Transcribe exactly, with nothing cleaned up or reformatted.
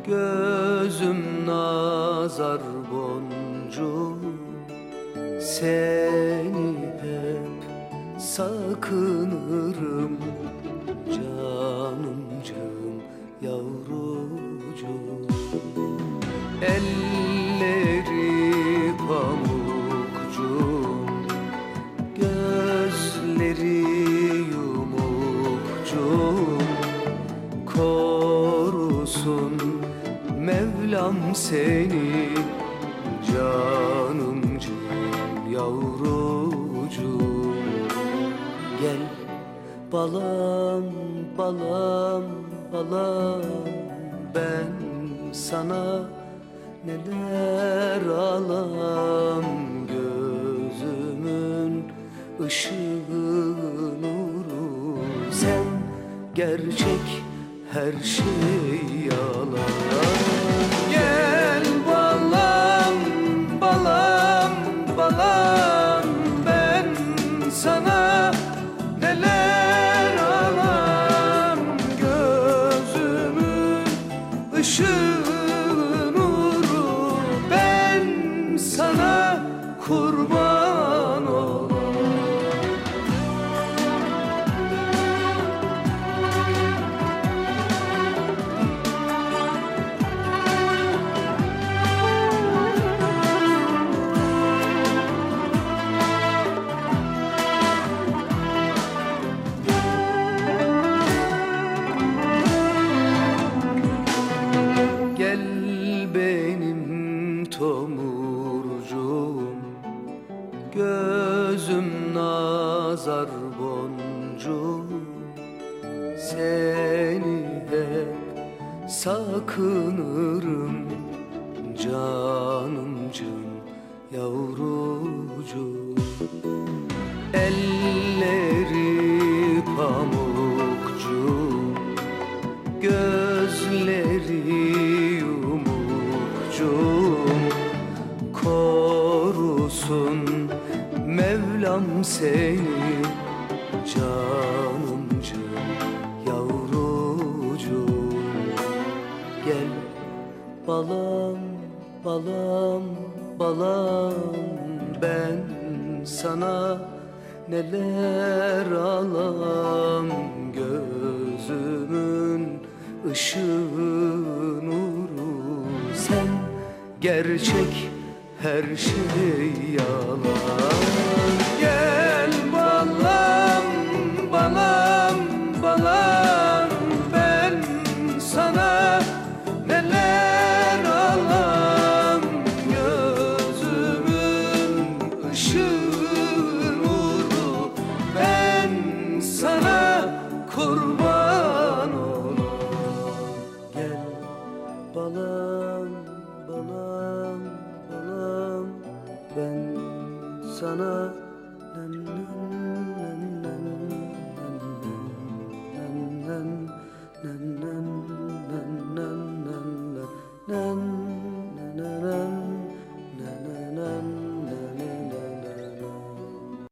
Gözüm nazar boncuğu, seni hep sakınırım. Canımcığım, yavrucuğum. Elleri pamukcuğum, gözleri yumukcuğum. Korusun Mevlam seni, canımcığım, yavrucuğum. Gel balam, balam, balam, ben sana neler alam. Gözümün ışığı nuru, sen gerçek, her şey yalan. Gel balam, balam, balam, ben sana neler alam. Gözümün ışığı nuru, ben sana kurban olam. Tomurcuğum, gözüm nazar boncuğum, seni hep sakınırım. Canımcığım, yavrucuğum. Elleri pamukcuğum, gözleri yumukcuğum. Korusun Mevlam seni, canımcığım, yavrucuğum. Gel balam, balam, balam, ben sana neler alam. Gözümün ışığı nuru, sen gerçek, her şey yalan. Gel